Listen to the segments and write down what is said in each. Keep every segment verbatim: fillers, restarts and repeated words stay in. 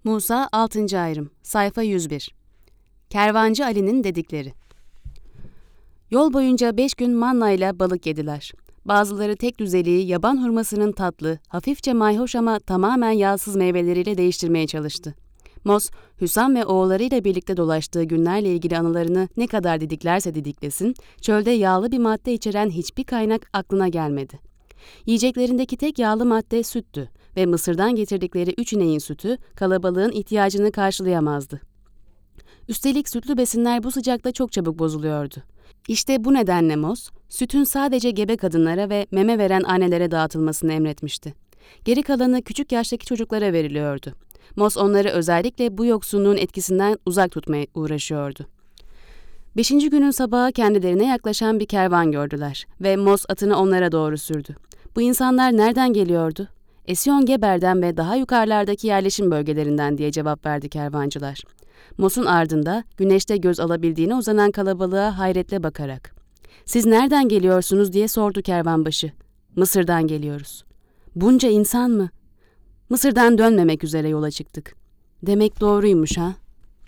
Musa altıncı ayrım, sayfa yüz bir. Kervancı Ali'nin dedikleri. Yol boyunca beş gün manna ile balık yediler. Bazıları tek düzeliği yaban hurmasının tatlı, hafifçe mayhoş ama tamamen yağsız meyveleriyle değiştirmeye çalıştı. Mos, Hüsam ve oğullarıyla birlikte dolaştığı günlerle ilgili anılarını ne kadar didiklerse didiklesin, çölde yağlı bir madde içeren hiçbir kaynak aklına gelmedi. Yiyeceklerindeki tek yağlı madde süttü ve Mısır'dan getirdikleri üç ineğin sütü kalabalığın ihtiyacını karşılayamazdı. Üstelik sütlü besinler bu sıcakta çok çabuk bozuluyordu. İşte bu nedenle Mos, sütün sadece gebe kadınlara ve meme veren annelere dağıtılmasını emretmişti. Geri kalanı küçük yaştaki çocuklara veriliyordu. Mos onları özellikle bu yoksunluğun etkisinden uzak tutmaya uğraşıyordu. Beşinci günün sabahı kendilerine yaklaşan bir kervan gördüler ve Mos atını onlara doğru sürdü. Bu insanlar nereden geliyordu? Esyon Geber'den ve daha yukarılardaki yerleşim bölgelerinden diye cevap verdi kervancılar. Mos'un ardında güneşte göz alabildiğine uzanan kalabalığa hayretle bakarak. "Siz nereden geliyorsunuz?" diye sordu kervanbaşı. "Mısır'dan geliyoruz." "Bunca insan mı?" "Mısır'dan dönmemek üzere yola çıktık." "Demek doğruymuş ha?"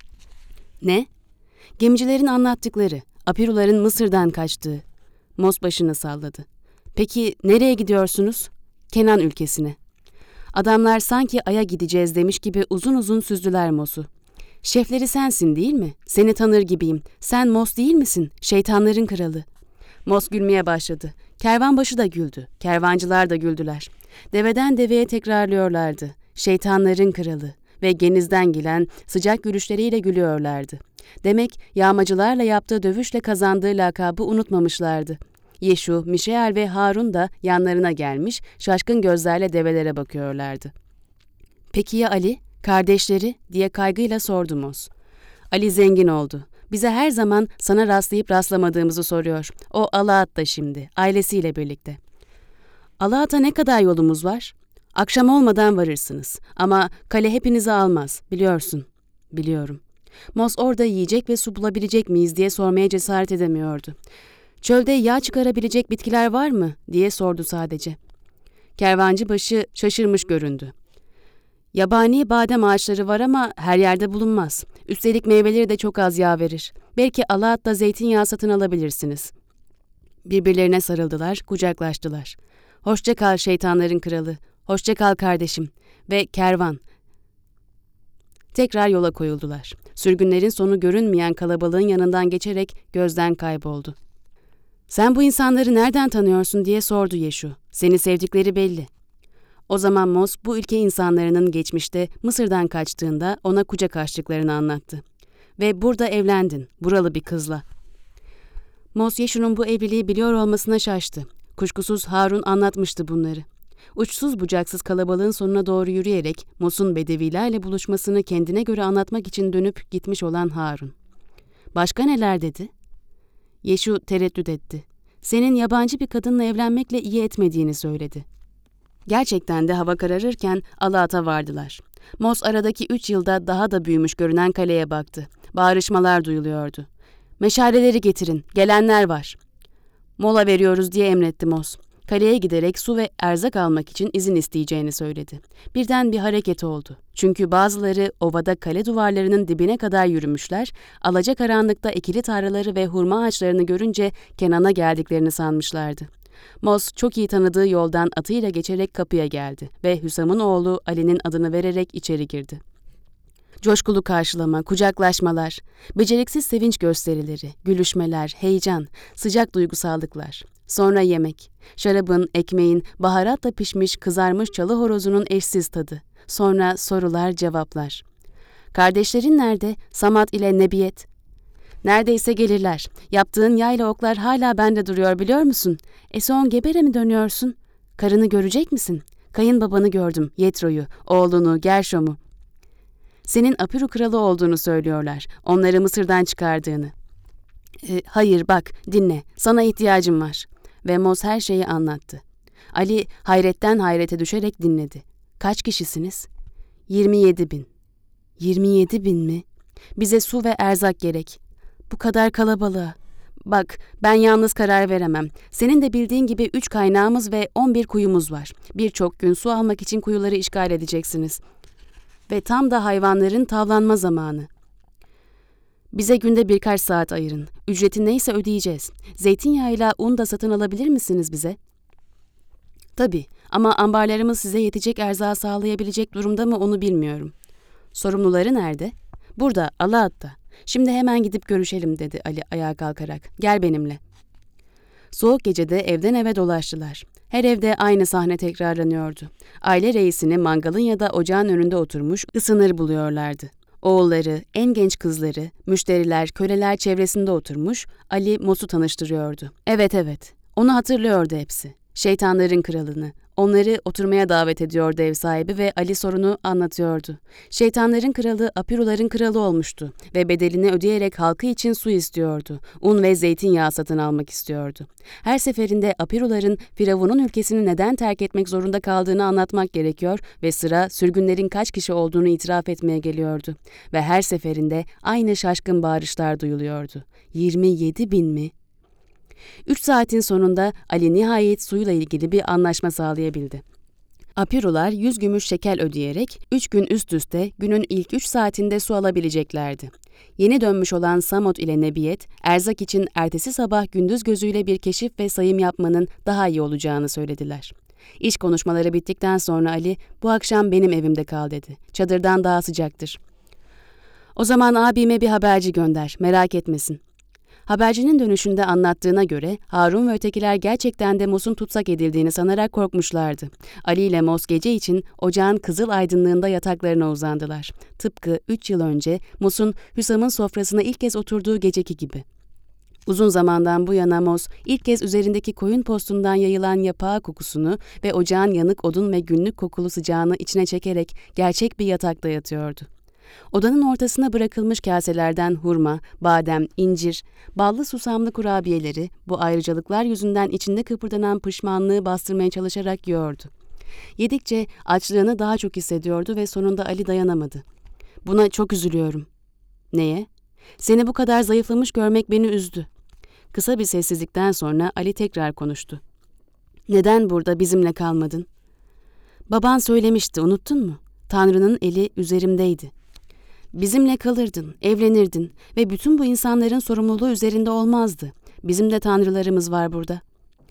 "Ne?" "Gemicilerin anlattıkları, Apiruların Mısır'dan kaçtığı." Mos başını salladı. "Peki nereye gidiyorsunuz?" "Kenan ülkesine." Adamlar sanki Ay'a gideceğiz demiş gibi uzun uzun süzdüler Mos'u. "Şefleri sensin değil mi? Seni tanır gibiyim. Sen Mos değil misin? Şeytanların kralı." Mos gülmeye başladı. Kervanbaşı da güldü. Kervancılar da güldüler. Deveden deveye tekrarlıyorlardı. "Şeytanların kralı." Ve genizden gelen sıcak gülüşleriyle gülüyorlardı. Demek yağmacılarla yaptığı dövüşle kazandığı lakabı unutmamışlardı. Yeşu, Mişeal ve Harun da yanlarına gelmiş, şaşkın gözlerle develere bakıyorlardı. "Peki ya Ali, kardeşleri?" diye kaygıyla sordu Mos. "Ali zengin oldu. Bize her zaman sana rastlayıp rastlamadığımızı soruyor. O Alaat'ta şimdi, ailesiyle birlikte." "Alaat'a ne kadar yolumuz var?" "Akşam olmadan varırsınız. Ama kale hepinizi almaz, biliyorsun." "Biliyorum." Mos orada yiyecek ve su bulabilecek miyiz diye sormaya cesaret edemiyordu. "Çölde yağ çıkarabilecek bitkiler var mı?" diye sordu sadece. Kervancı başı şaşırmış göründü. "Yabani badem ağaçları var ama her yerde bulunmaz. Üstelik meyveleri de çok az yağ verir. Belki Alaat'ta zeytinyağı satın alabilirsiniz." Birbirlerine sarıldılar, kucaklaştılar. "Hoşça kal şeytanların kralı. Hoşça kal kardeşim." Ve kervan. Tekrar yola koyuldular. Sürgünlerin sonu görünmeyen kalabalığın yanından geçerek gözden kayboldu. "Sen bu insanları nereden tanıyorsun?" diye sordu Yeşu. "Seni sevdikleri belli." O zaman Mos bu ülke insanlarının geçmişte Mısır'dan kaçtığında ona kucak açtıklarını anlattı. "Ve burada evlendin, buralı bir kızla." Mos Yeşu'nun bu evliliği biliyor olmasına şaştı. Kuşkusuz Harun anlatmıştı bunları. Uçsuz bucaksız kalabalığın sonuna doğru yürüyerek Mos'un bedevilerle buluşmasını kendine göre anlatmak için dönüp gitmiş olan Harun. "Başka neler dedi?" Yeşu tereddüt etti. "Senin yabancı bir kadınla evlenmekle iyi etmediğini söyledi." Gerçekten de hava kararırken Alaat'a vardılar. Mos aradaki üç yılda daha da büyümüş görünen kaleye baktı. Bağırışmalar duyuluyordu. "Meşaleleri getirin, gelenler var." "Mola veriyoruz," diye emretti Mos. Kaleye giderek su ve erzak almak için izin isteyeceğini söyledi. Birden bir hareket oldu. Çünkü bazıları ovada kale duvarlarının dibine kadar yürümüşler, alacakaranlıkta ekili tarlaları ve hurma ağaçlarını görünce Kenan'a geldiklerini sanmışlardı. Mos çok iyi tanıdığı yoldan atıyla geçerek kapıya geldi ve Hüsam'ın oğlu Ali'nin adını vererek içeri girdi. Coşkulu karşılama, kucaklaşmalar, beceriksiz sevinç gösterileri, gülüşmeler, heyecan, sıcak duygusallıklar. Sonra yemek, şarabın, ekmeğin, baharatla pişmiş kızarmış çalı horozunun eşsiz tadı. Sonra sorular, cevaplar. "Kardeşlerin nerede? Samat ile Nebiyet?" "Neredeyse gelirler. Yaptığın yayla oklar hala bende duruyor biliyor musun? Esyon Geber'e mi dönüyorsun? Karını görecek misin? Kayınbabanı gördüm, Yetro'yu, oğlunu, Gerşom'u. Senin Apiru kralı olduğunu söylüyorlar. Onları Mısır'dan çıkardığını." E, "Hayır bak, dinle. Sana ihtiyacım var." Ve Mos her şeyi anlattı. Ali hayretten hayrete düşerek dinledi. "Kaç kişisiniz?" Yirmi yedi bin." Yirmi yedi bin mi? "Bize su ve erzak gerek." "Bu kadar kalabalığa." "Bak, ben yalnız karar veremem. Senin de bildiğin gibi üç kaynağımız ve on bir kuyumuz var. Birçok gün su almak için kuyuları işgal edeceksiniz." Ve tam da hayvanların tavlanma zamanı. Bize günde birkaç saat ayırın. Ücreti neyse ödeyeceğiz. Zeytinyağıyla un da satın alabilir misiniz bize? Tabii ama ambarlarımız size yetecek erzağı sağlayabilecek durumda mı onu bilmiyorum. Sorumluları nerede? Burada, Alaat'ta. Şimdi hemen gidip görüşelim dedi Ali ayağa kalkarak. Gel benimle. Soğuk gecede evden eve dolaştılar. Her evde aynı sahne tekrarlanıyordu. Aile reisini mangalın ya da ocağın önünde oturmuş ısınır buluyorlardı. Oğulları, en genç kızları, müşteriler, köleler çevresinde oturmuş Ali Mos'u tanıştırıyordu. Evet evet, onu hatırlıyordu hepsi. Şeytanların kralını. Onları oturmaya davet ediyordu ev sahibi ve Ali sorunu anlatıyordu. Şeytanların kralı Apiruların kralı olmuştu ve bedelini ödeyerek halkı için su istiyordu. Un ve zeytinyağı satın almak istiyordu. Her seferinde Apiruların Firavun'un ülkesini neden terk etmek zorunda kaldığını anlatmak gerekiyor ve sıra sürgünlerin kaç kişi olduğunu itiraf etmeye geliyordu. Ve her seferinde aynı şaşkın bağırışlar duyuluyordu. yirmi yedi bin mi? Üç saatin sonunda Ali nihayet suyla ilgili bir anlaşma sağlayabildi. Apirular yüz gümüş şekel ödeyerek üç gün üst üste günün ilk üç saatinde su alabileceklerdi. Yeni dönmüş olan Samot ile Nebiyet, erzak için ertesi sabah gündüz gözüyle bir keşif ve sayım yapmanın daha iyi olacağını söylediler. İş konuşmaları bittikten sonra Ali, bu akşam benim evimde kal dedi. Çadırdan daha sıcaktır. O zaman abime bir haberci gönder, merak etmesin. Habercinin dönüşünde anlattığına göre Harun ve ötekiler gerçekten de Mos'un tutsak edildiğini sanarak korkmuşlardı. Ali ile Mos gece için ocağın kızıl aydınlığında yataklarına uzandılar. Tıpkı üç yıl önce Mos'un Hüsam'ın sofrasına ilk kez oturduğu geceki gibi. Uzun zamandan bu yana Mos ilk kez üzerindeki koyun postundan yayılan yapağı kokusunu ve ocağın yanık odun ve günlük kokulu sıcağını içine çekerek gerçek bir yatakta yatıyordu. Odanın ortasına bırakılmış kaselerden hurma, badem, incir, ballı susamlı kurabiyeleri bu ayrıcalıklar yüzünden içinde kıpırdanan pişmanlığı bastırmaya çalışarak yiyordu. Yedikçe açlığını daha çok hissediyordu ve sonunda Ali dayanamadı. Buna çok üzülüyorum. Neye? Seni bu kadar zayıflamış görmek beni üzdü. Kısa bir sessizlikten sonra Ali tekrar konuştu. Neden burada bizimle kalmadın? Baban söylemişti, unuttun mu? Tanrı'nın eli üzerimdeydi. Bizimle kalırdın, evlenirdin ve bütün bu insanların sorumluluğu üzerinde olmazdı. Bizim de tanrılarımız var burada.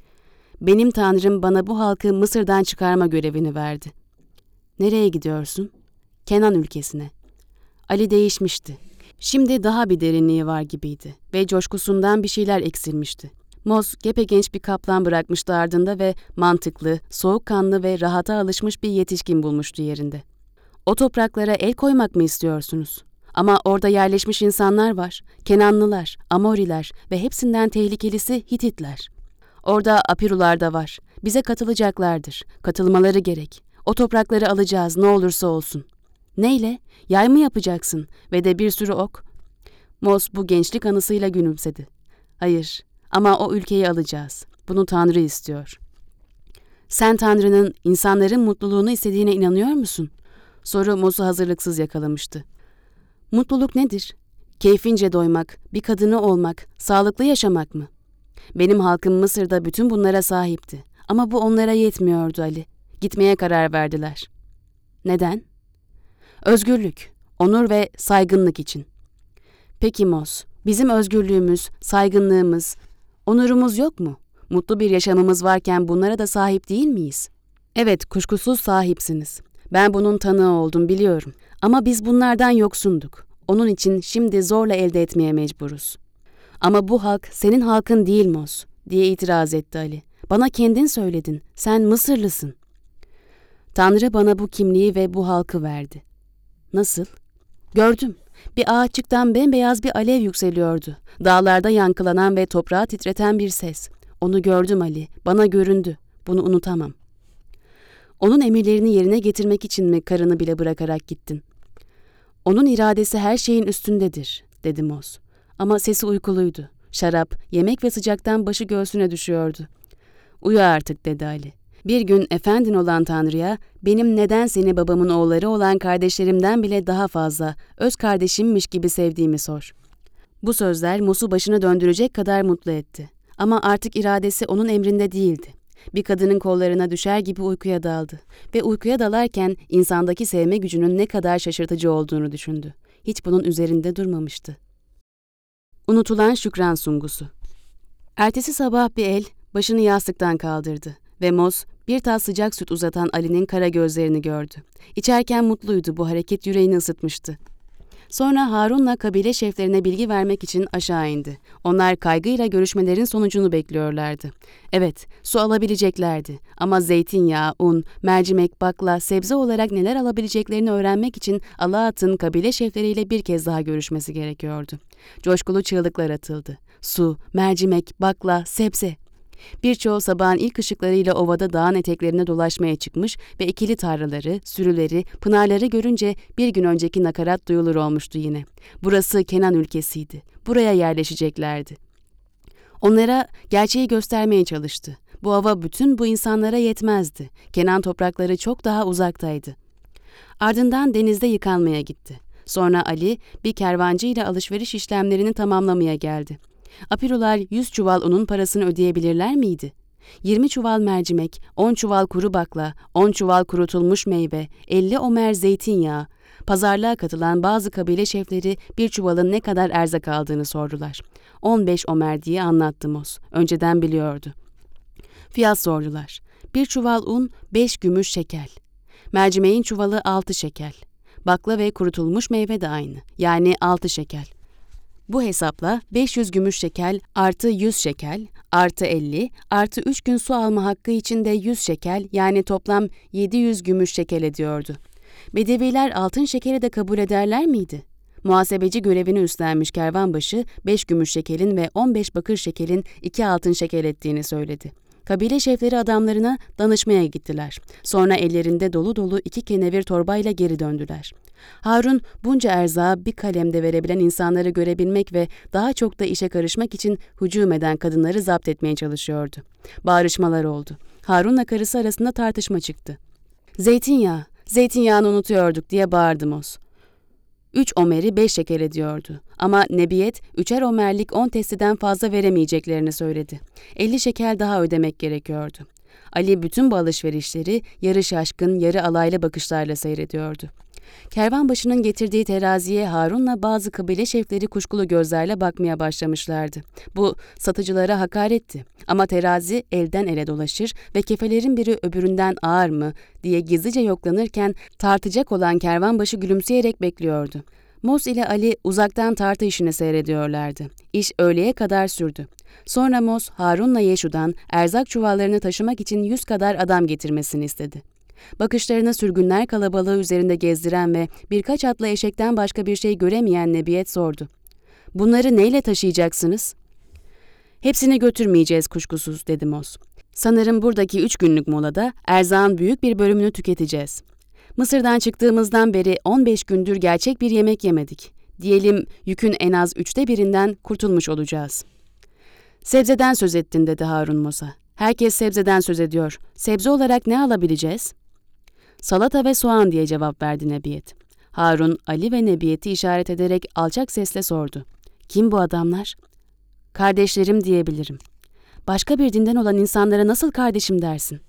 Benim tanrım bana bu halkı Mısır'dan çıkarma görevini verdi. Nereye gidiyorsun? Kenan ülkesine. Ali değişmişti. Şimdi daha bir derinliği var gibiydi ve coşkusundan bir şeyler eksilmişti. Mos gepegenç bir kaplan bırakmıştı ardında ve mantıklı, soğukkanlı ve rahata alışmış bir yetişkin bulmuştu yerinde. O topraklara el koymak mı istiyorsunuz? Ama orada yerleşmiş insanlar var. Kenanlılar, Amoriler ve hepsinden tehlikelisi Hititler. Orada Apirular da var. Bize katılacaklardır. Katılmaları gerek. O toprakları alacağız ne olursa olsun. Neyle? Yay mı yapacaksın? Ve de bir sürü ok. Mos bu gençlik anısıyla gülümsedi. Hayır ama o ülkeyi alacağız. Bunu Tanrı istiyor. Sen Tanrı'nın insanların mutluluğunu istediğine inanıyor musun? Soru Mos'u hazırlıksız yakalamıştı. Mutluluk nedir? Keyfince doymak, bir kadını olmak, sağlıklı yaşamak mı? Benim halkım Mısır'da bütün bunlara sahipti. Ama bu onlara yetmiyordu Ali. Gitmeye karar verdiler. Neden? Özgürlük, onur ve saygınlık için. Peki Mos, bizim özgürlüğümüz, saygınlığımız, onurumuz yok mu? Mutlu bir yaşamımız varken bunlara da sahip değil miyiz? Evet, kuşkusuz sahipsiniz. Ben bunun tanığı oldum biliyorum. Ama biz bunlardan yoksunduk. Onun için şimdi zorla elde etmeye mecburuz. Ama bu halk senin halkın değil Mos, diye itiraz etti Ali. Bana kendin söyledin. Sen Mısırlısın. Tanrı bana bu kimliği ve bu halkı verdi. Nasıl? Gördüm. Bir ağaççıktan bembeyaz bir alev yükseliyordu. Dağlarda yankılanan ve toprağı titreten bir ses. Onu gördüm Ali. Bana göründü. Bunu unutamam. Onun emirlerini yerine getirmek için mi karını bile bırakarak gittin? Onun iradesi her şeyin üstündedir, dedi Mos. Ama sesi uykuluydu. Şarap, yemek ve sıcaktan başı göğsüne düşüyordu. Uyu artık, dedi Ali. Bir gün efendin olan Tanrı'ya, benim neden seni babamın oğulları olan kardeşlerimden bile daha fazla, öz kardeşimmiş gibi sevdiğimi sor. Bu sözler Mos'u başına döndürecek kadar mutlu etti. Ama artık iradesi onun emrinde değildi. Bir kadının kollarına düşer gibi uykuya daldı ve uykuya dalarken insandaki sevme gücünün ne kadar şaşırtıcı olduğunu düşündü. Hiç bunun üzerinde durmamıştı. Unutulan şükran sungusu. Ertesi sabah bir el başını yastıktan kaldırdı ve Moz bir tas sıcak süt uzatan Ali'nin kara gözlerini gördü. İçerken mutluydu, bu hareket yüreğini ısıtmıştı. Sonra Harun'la kabile şeflerine bilgi vermek için aşağı indi. Onlar kaygıyla görüşmelerin sonucunu bekliyorlardı. Evet, su alabileceklerdi ama zeytinyağı, un, mercimek, bakla, sebze olarak neler alabileceklerini öğrenmek için Alaat'ın kabile şefleriyle bir kez daha görüşmesi gerekiyordu. Coşkulu çığlıklar atıldı. Su, mercimek, bakla, sebze. Birçoğu sabahın ilk ışıklarıyla ovada dağın eteklerine dolaşmaya çıkmış ve ikili tarlaları, sürüleri, pınarları görünce bir gün önceki nakarat duyulur olmuştu yine. Burası Kenan ülkesiydi. Buraya yerleşeceklerdi. Onlara gerçeği göstermeye çalıştı. Bu hava bütün bu insanlara yetmezdi. Kenan toprakları çok daha uzaktaydı. Ardından denizde yıkanmaya gitti. Sonra Ali bir kervancı ile alışveriş işlemlerini tamamlamaya geldi. Apirolar yüz çuval unun parasını ödeyebilirler miydi? yirmi çuval mercimek, on çuval kuru bakla, on çuval kurutulmuş meyve, elli omer zeytinyağı. Pazarlığa katılan bazı kabile şefleri bir çuvalın ne kadar erzak aldığını sordular. on beş omer diye anlattı Moz. Önceden biliyordu. Fiyat sordular. Bir çuval un beş gümüş şekel. Mercimeğin çuvalı altı şekel. Bakla ve kurutulmuş meyve de aynı. Yani altı şekel. Bu hesapla beş yüz gümüş şekel artı yüz şekel artı elli artı üç gün su alma hakkı için de yüz şekel, yani toplam yedi yüz gümüş şekel ediyordu. Bedeviler altın şekeri de kabul ederler miydi? Muhasebeci görevini üstlenmiş kervanbaşı beş gümüş şekelin ve on beş bakır şekelin iki altın şekel ettiğini söyledi. Kabile şefleri adamlarına danışmaya gittiler. Sonra ellerinde dolu dolu iki kenevir torbayla geri döndüler. Harun bunca erzağı bir kalemde verebilen insanları görebilmek ve daha çok da işe karışmak için hücum eden kadınları zapt etmeye çalışıyordu. Bağırışmalar oldu. Harun'la karısı arasında tartışma çıktı. Zeytinyağı, zeytinyağını unutuyorduk diye bağırdı Moz. Üç omeri beş şeker ediyordu. Ama Nebiyet, üçer omerlik on testiden fazla veremeyeceklerini söyledi. elli şekel daha ödemek gerekiyordu. Ali bütün bu alışverişleri yarı şaşkın, yarı alaylı bakışlarla seyrediyordu. Kervanbaşının getirdiği teraziye Harun'la bazı kabile şefleri kuşkulu gözlerle bakmaya başlamışlardı. Bu satıcılara hakaretti. Ama terazi elden ele dolaşır ve kefelerin biri öbüründen ağır mı diye gizlice yoklanırken tartacak olan kervanbaşı gülümseyerek bekliyordu. Moz ile Ali uzaktan tartı işini seyrediyorlardı. İş öğleye kadar sürdü. Sonra Moz, Harun'la Yeşu'dan erzak çuvallarını taşımak için yüz kadar adam getirmesini istedi. Bakışlarını sürgünler kalabalığı üzerinde gezdiren ve birkaç atlı eşekten başka bir şey göremeyen Nebiyet sordu. "Bunları neyle taşıyacaksınız?" "Hepsini götürmeyeceğiz kuşkusuz," dedi Moz. "Sanırım buradaki üç günlük molada erzağın büyük bir bölümünü tüketeceğiz. Mısır'dan çıktığımızdan beri on beş gündür gerçek bir yemek yemedik. Diyelim yükün en az üçte birinden kurtulmuş olacağız." "Sebzeden söz ettin," dedi Harun Moz'a. "Herkes sebzeden söz ediyor. Sebze olarak ne alabileceğiz?" "Salata ve soğan," diye cevap verdi Nebiyet. Harun, Ali ve Nebiyet'i işaret ederek alçak sesle sordu. "Kim bu adamlar?" "Kardeşlerim diyebilirim." "Başka bir dinden olan insanlara nasıl kardeşim dersin?"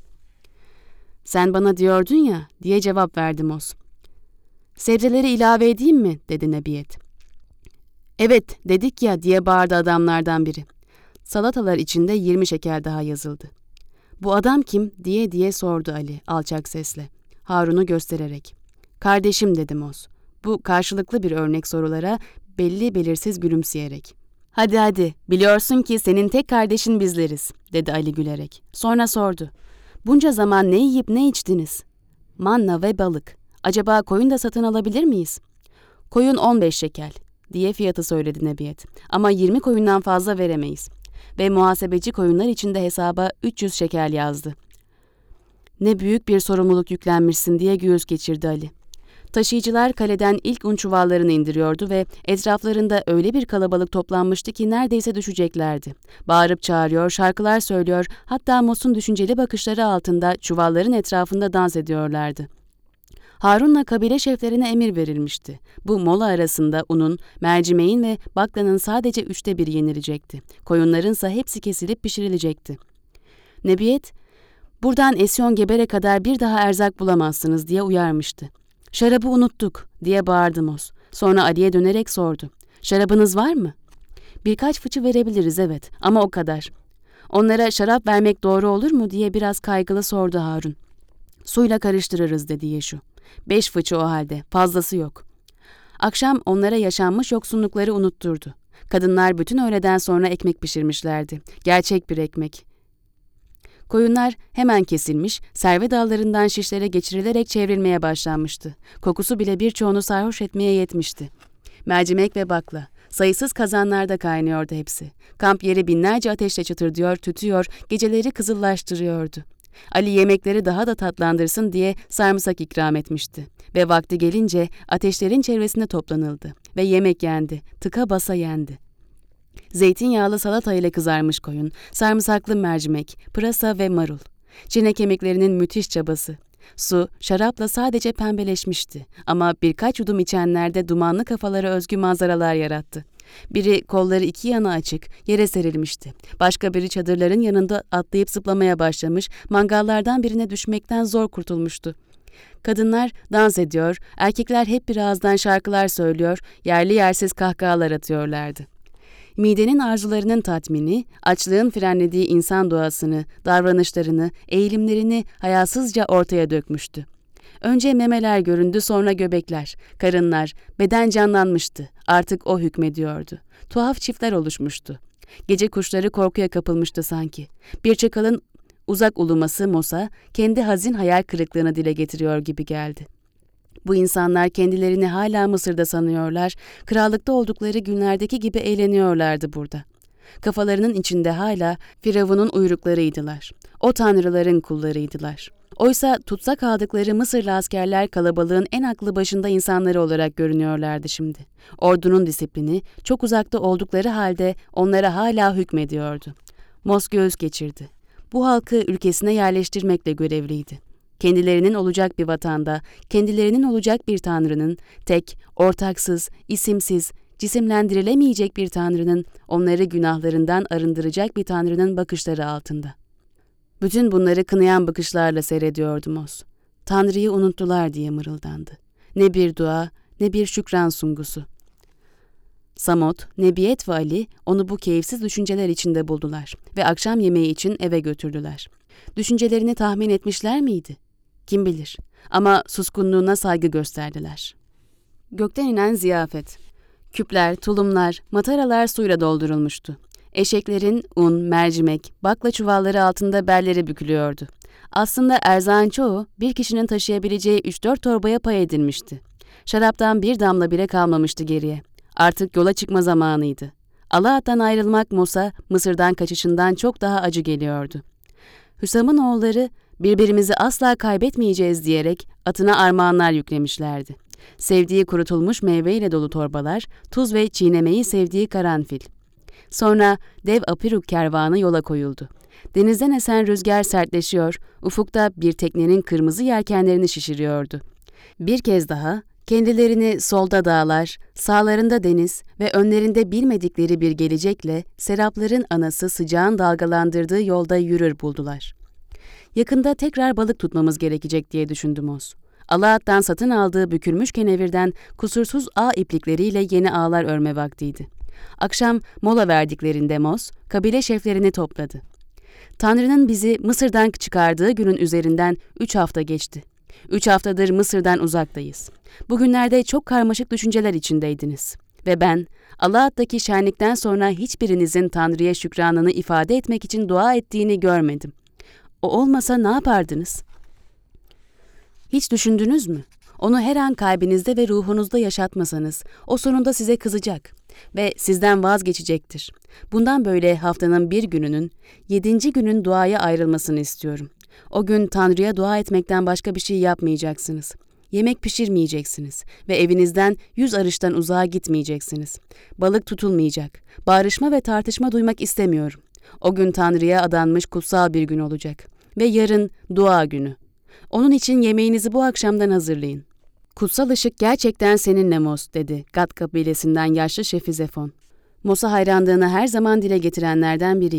"Sen bana diyordun ya," diye cevap verdi Moz. "Sebzeleri ilave edeyim mi?" dedi Nebiyet. "Evet, dedik ya," diye bağırdı adamlardan biri. Salatalar içinde yirmi şeker daha yazıldı. "Bu adam kim?" diye diye sordu Ali alçak sesle, Harun'u göstererek. "Kardeşim," dedi Moz. Bu karşılıklı bir örnek sorulara belli belirsiz gülümseyerek. "Hadi hadi, biliyorsun ki senin tek kardeşin bizleriz," dedi Ali gülerek. Sonra sordu. "Bunca zaman ne yiyip ne içtiniz?" "Manna ve balık. Acaba koyun da satın alabilir miyiz?" "Koyun on beş şekel," diye fiyatı söyledi Nebiyet. "Ama yirmi koyundan fazla veremeyiz." Ve muhasebeci koyunlar için de hesaba üç yüz şekel yazdı. "Ne büyük bir sorumluluk yüklenmişsin," diye göğüs geçirdi Ali. Taşıyıcılar kaleden ilk un çuvallarını indiriyordu ve etraflarında öyle bir kalabalık toplanmıştı ki neredeyse düşeceklerdi. Bağırıp çağırıyor, şarkılar söylüyor, hatta Mos'un düşünceli bakışları altında çuvalların etrafında dans ediyorlardı. Harun'la kabile şeflerine emir verilmişti. Bu mola arasında unun, mercimeğin ve baklanın sadece üçte biri yenilecekti. Koyunlarınsa hepsi kesilip pişirilecekti. Nebiyet, Buradan Esyon-Geber'e kadar bir daha erzak bulamazsınız diye uyarmıştı. Şarabı unuttuk diye bağırdı Mos. Sonra Ali'ye dönerek sordu. Şarabınız var mı? Birkaç fıçı verebiliriz evet ama o kadar. Onlara şarap vermek doğru olur mu diye biraz kaygılı sordu Harun. Suyla karıştırırız dedi Yeşu. Beş fıçı o halde, fazlası yok. Akşam onlara yaşanmış yoksunlukları unutturdu. Kadınlar bütün öğleden sonra ekmek pişirmişlerdi. Gerçek bir ekmek. Koyunlar hemen kesilmiş, serve dallarından şişlere geçirilerek çevrilmeye başlanmıştı. Kokusu bile birçoğunu sarhoş etmeye yetmişti. Mercimek ve bakla. Sayısız kazanlarda kaynıyordu hepsi. Kamp yeri binlerce ateşle çıtırdıyor, tütüyor, geceleri kızıllaştırıyordu. Ali yemekleri daha da tatlandırsın diye sarımsak ikram etmişti. Ve vakti gelince ateşlerin çevresinde toplanıldı. Ve yemek yendi, tıka basa yendi. Zeytinyağlı salata ile kızarmış koyun, sarımsaklı mercimek, pırasa ve marul. Çine kemiklerinin müthiş çabası. Su, şarapla sadece pembeleşmişti ama birkaç yudum içenlerde dumanlı kafalara özgü manzaralar yarattı. Biri kolları iki yana açık, yere serilmişti. Başka biri çadırların yanında atlayıp zıplamaya başlamış, mangallardan birine düşmekten zor kurtulmuştu. Kadınlar dans ediyor, erkekler hep bir ağızdan şarkılar söylüyor, yerli yersiz kahkahalar atıyorlardı. Midenin arzularının tatmini, açlığın frenlediği insan doğasını, davranışlarını, eğilimlerini hayasızca ortaya dökmüştü. Önce memeler göründü, sonra göbekler, karınlar, beden canlanmıştı, artık o hükmediyordu. Tuhaf çiftler oluşmuştu. Gece kuşları korkuya kapılmıştı sanki. Bir çakalın uzak uluması Mos'a kendi hazin hayal kırıklığını dile getiriyor gibi geldi. Bu insanlar kendilerini hala Mısır'da sanıyorlar, krallıkta oldukları günlerdeki gibi eğleniyorlardı burada. Kafalarının içinde hala Firavun'un uyruklarıydılar. O tanrıların kullarıydılar. Oysa tutsak aldıkları Mısırlı askerler kalabalığın en aklı başında insanları olarak görünüyorlardı şimdi. Ordunun disiplini çok uzakta oldukları halde onlara hala hükmediyordu. Mos göğüs geçirdi. Bu halkı ülkesine yerleştirmekle görevliydi. Kendilerinin olacak bir vatanda, kendilerinin olacak bir tanrının, tek, ortaksız, isimsiz, cisimlendirilemeyecek bir tanrının, onları günahlarından arındıracak bir tanrının bakışları altında. Bütün bunları kınayan bakışlarla seyrediyordu Mos. Tanrı'yı unuttular diye mırıldandı. Ne bir dua, ne bir şükran sungusu. Samot, Nebiyet ve Ali onu bu keyifsiz düşünceler içinde buldular ve akşam yemeği için eve götürdüler. Düşüncelerini tahmin etmişler miydi? Kim bilir. Ama suskunluğuna saygı gösterdiler. Gökten inen ziyafet. Küpler, tulumlar, mataralar suyla doldurulmuştu. Eşeklerin un, mercimek, bakla çuvalları altında belleri bükülüyordu. Aslında erzağın çoğu bir kişinin taşıyabileceği üç dört torbaya pay edilmişti. Şaraptan bir damla bile kalmamıştı geriye. Artık yola çıkma zamanıydı. Alaat'tan ayrılmak Mos'a Mısır'dan kaçışından çok daha acı geliyordu. Hüsam'ın oğulları birbirimizi asla kaybetmeyeceğiz diyerek atına armağanlar yüklemişlerdi. Sevdiği kurutulmuş meyveyle dolu torbalar, tuz ve çiğnemeyi sevdiği karanfil. Sonra dev Apiruk kervanı yola koyuldu. Denizden esen rüzgar sertleşiyor, ufukta bir teknenin kırmızı yelkenlerini şişiriyordu. Bir kez daha kendilerini solda dağlar, sağlarında deniz ve önlerinde bilmedikleri bir gelecekle serapların anası sıcağın dalgalandırdığı yolda yürür buldular. Yakında tekrar balık tutmamız gerekecek diye düşündü Mos. Alaat'tan satın aldığı bükülmüş kenevirden kusursuz ağ iplikleriyle yeni ağlar örme vaktiydi. Akşam mola verdiklerinde Mos, kabile şeflerini topladı. Tanrı'nın bizi Mısır'dan çıkardığı günün üzerinden üç hafta geçti. Üç haftadır Mısır'dan uzaktayız. Bugünlerde çok karmaşık düşünceler içindeydiniz. Ve ben, Alaat'taki şenlikten sonra hiçbirinizin Tanrı'ya şükranını ifade etmek için dua ettiğini görmedim. O olmasa ne yapardınız? Hiç düşündünüz mü? Onu her an kalbinizde ve ruhunuzda yaşatmasanız, o sonunda size kızacak ve sizden vazgeçecektir. Bundan böyle haftanın bir gününün, yedinci günün duaya ayrılmasını istiyorum. O gün Tanrı'ya dua etmekten başka bir şey yapmayacaksınız. Yemek pişirmeyeceksiniz ve evinizden yüz arıştan uzağa gitmeyeceksiniz. Balık tutulmayacak. Bağrışma ve tartışma duymak istemiyorum. O gün Tanrı'ya adanmış kutsal bir gün olacak. Ve yarın dua günü. Onun için yemeğinizi bu akşamdan hazırlayın. Kutsal ışık gerçekten seninle Mos, dedi Gad kabilesinden yaşlı şefi Zefon. Mos'a hayranlığını her zaman dile getirenlerden biriydi.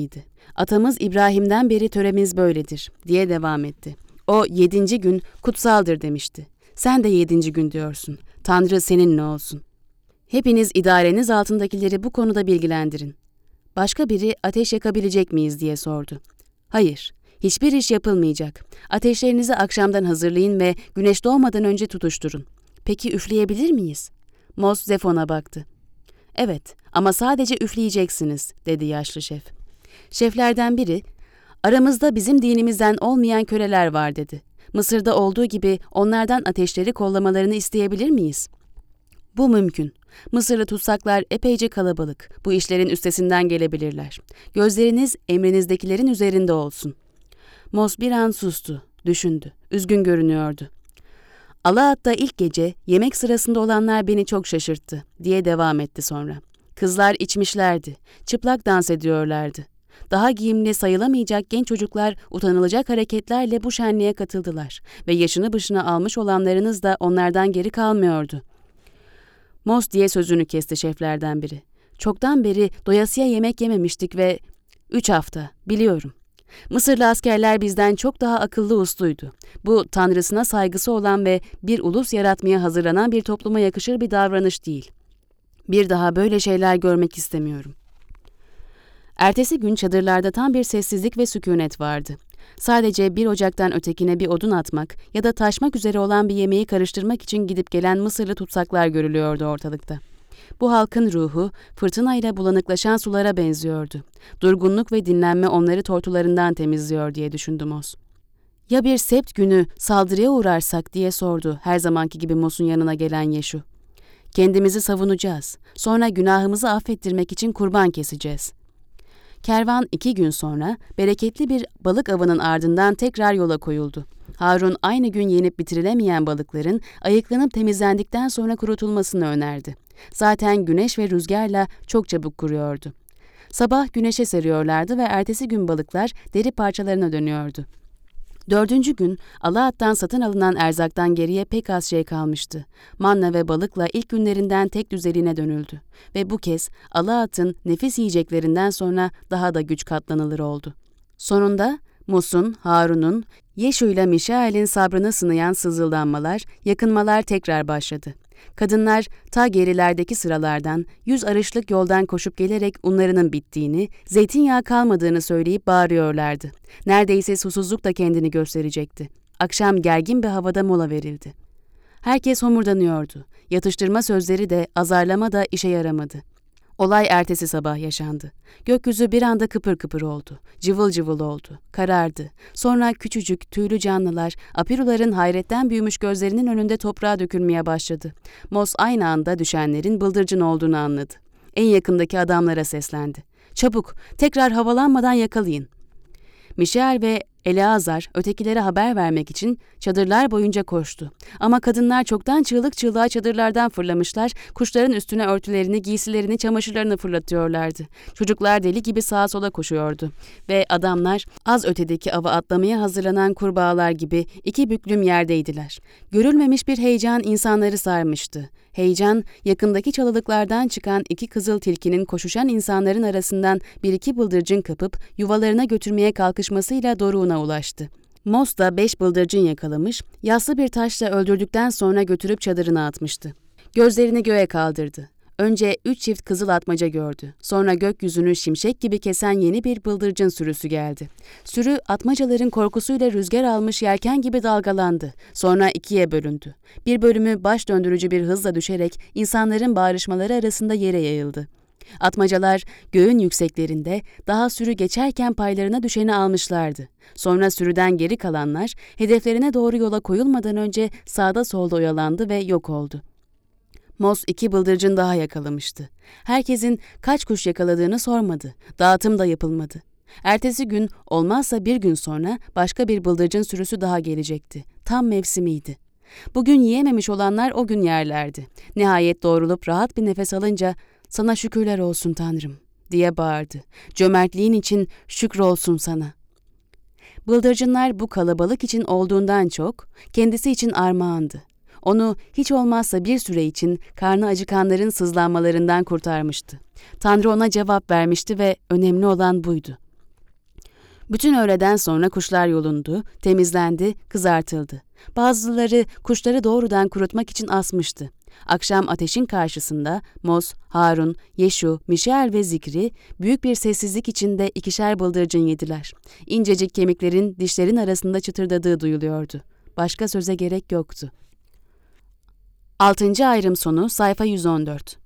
Atamız İbrahim'den beri töremiz böyledir diye devam etti. O yedinci gün kutsaldır demişti. Sen de yedinci gün diyorsun. Tanrı seninle olsun. Hepiniz idareniz altındakileri bu konuda bilgilendirin. Başka biri ateş yakabilecek miyiz diye sordu. Hayır, hiçbir iş yapılmayacak. Ateşlerinizi akşamdan hazırlayın ve güneş doğmadan önce tutuşturun. Peki üfleyebilir miyiz? Mos Zefon'a baktı. Evet, ama sadece üfleyeceksiniz, dedi yaşlı şef. Şeflerden biri, aramızda bizim dinimizden olmayan köleler var, dedi. Mısır'da olduğu gibi onlardan ateşleri kollamalarını isteyebilir miyiz? Bu mümkün. Mısırlı tutsaklar epeyce kalabalık. Bu işlerin üstesinden gelebilirler. Gözleriniz emrinizdekilerin üzerinde olsun. Mos bir an sustu, düşündü. Üzgün görünüyordu. Alaat'ta ilk gece yemek sırasında olanlar beni çok şaşırttı, diye devam etti sonra. Kızlar içmişlerdi, çıplak dans ediyorlardı. Daha giyimli sayılamayacak genç çocuklar utanılacak hareketlerle bu şenliğe katıldılar ve yaşını başına almış olanlarınız da onlardan geri kalmıyordu. Mos diye sözünü kesti şeflerden biri. Çoktan beri doyasıya yemek yememiştik ve... Üç hafta, biliyorum. Mısırlı askerler bizden çok daha akıllı usluydu. Bu tanrısına saygısı olan ve bir ulus yaratmaya hazırlanan bir topluma yakışır bir davranış değil. Bir daha böyle şeyler görmek istemiyorum. Ertesi gün çadırlarda tam bir sessizlik ve sükunet vardı. Sadece bir ocaktan ötekine bir odun atmak ya da taşmak üzere olan bir yemeği karıştırmak için gidip gelen Mısırlı tutsaklar görülüyordu ortalıkta. Bu halkın ruhu fırtınayla bulanıklaşan sulara benziyordu. Durgunluk ve dinlenme onları tortularından temizliyor diye düşündü Mos. Ya bir sept günü saldırıya uğrarsak diye sordu her zamanki gibi Mos'un yanına gelen Yeşu. Kendimizi savunacağız. Sonra günahımızı affettirmek için kurban keseceğiz. Kervan iki gün sonra bereketli bir balık avının ardından tekrar yola koyuldu. Harun aynı gün yenip bitirilemeyen balıkların ayıklanıp temizlendikten sonra kurutulmasını önerdi. Zaten güneş ve rüzgarla çok çabuk kuruyordu. Sabah güneşe seriyorlardı ve ertesi gün balıklar deri parçalarına dönüyordu. Dördüncü gün Alaat'tan satın alınan erzaktan geriye pek az şey kalmıştı. Manna ve balıkla ilk günlerinden tek düzeliğine dönüldü. Ve bu kez Alaat'ın nefis yiyeceklerinden sonra daha da güç katlanılır oldu. Sonunda Mos'un, Harun'un, Yeşu ile Mişael'in sabrını sınayan sızıldanmalar, yakınmalar tekrar başladı. Kadınlar ta gerilerdeki sıralardan yüz arışlık yoldan koşup gelerek unlarının bittiğini, zeytinyağı kalmadığını söyleyip bağırıyorlardı. Neredeyse susuzluk da kendini gösterecekti. Akşam gergin bir havada mola verildi. Herkes homurdanıyordu. Yatıştırma sözleri de azarlama da işe yaramadı. Olay ertesi sabah yaşandı. Gökyüzü bir anda kıpır kıpır oldu. Cıvıl cıvıl oldu. Karardı. Sonra küçücük, tüylü canlılar, apiruların hayretten büyümüş gözlerinin önünde toprağa dökülmeye başladı. Mos aynı anda düşenlerin bıldırcın olduğunu anladı. En yakındaki adamlara seslendi. Çabuk, tekrar havalanmadan yakalayın. Mişael ve Eleazar ötekilere haber vermek için çadırlar boyunca koştu. Ama kadınlar çoktan çığlık çığlığa çadırlardan fırlamışlar, kuşların üstüne örtülerini, giysilerini, çamaşırlarını fırlatıyorlardı. Çocuklar deli gibi sağa sola koşuyordu. Ve adamlar az ötedeki ava atlamaya hazırlanan kurbağalar gibi iki büklüm yerdeydiler. Görülmemiş bir heyecan insanları sarmıştı. Heyecan, yakındaki çalılıklardan çıkan iki kızıl tilkinin koşuşan insanların arasından bir iki bıldırcın kapıp yuvalarına götürmeye kalkışmasıyla doruğuna ulaştı. Mos da beş bıldırcın yakalamış, yassı bir taşla öldürdükten sonra götürüp çadırına atmıştı. Gözlerini göğe kaldırdı. Önce üç çift kızıl atmaca gördü. Sonra gökyüzünü şimşek gibi kesen yeni bir bıldırcın sürüsü geldi. Sürü atmacaların korkusuyla rüzgar almış yelken gibi dalgalandı. Sonra ikiye bölündü. Bir bölümü baş döndürücü bir hızla düşerek insanların bağrışmaları arasında yere yayıldı. Atmacalar göğün yükseklerinde daha sürü geçerken paylarına düşeni almışlardı. Sonra sürüden geri kalanlar hedeflerine doğru yola koyulmadan önce sağda solda oyalandı ve yok oldu. Mos iki bıldırcın daha yakalamıştı. Herkesin kaç kuş yakaladığını sormadı. Dağıtım da yapılmadı. Ertesi gün olmazsa bir gün sonra başka bir bıldırcın sürüsü daha gelecekti. Tam mevsimiydi. Bugün yiyememiş olanlar o gün yerlerdi. Nihayet doğrulup rahat bir nefes alınca "Sana şükürler olsun Tanrım" diye bağırdı. "Cömertliğin için şükrolsun sana." Bıldırcınlar bu kalabalık için olduğundan çok kendisi için armağandı. Onu hiç olmazsa bir süre için karnı acıkanların sızlanmalarından kurtarmıştı. Tanrı ona cevap vermişti ve önemli olan buydu. Bütün öğleden sonra kuşlar yolundu, temizlendi, kızartıldı. Bazıları kuşları doğrudan kurutmak için asmıştı. Akşam ateşin karşısında Mos, Harun, Yeşu, Mişael ve Zikri büyük bir sessizlik içinde ikişer bıldırcın yediler. İncecik kemiklerin dişlerin arasında çıtırdadığı duyuluyordu. Başka söze gerek yoktu. Altıncı ayrım sonu sayfa yüz on dört.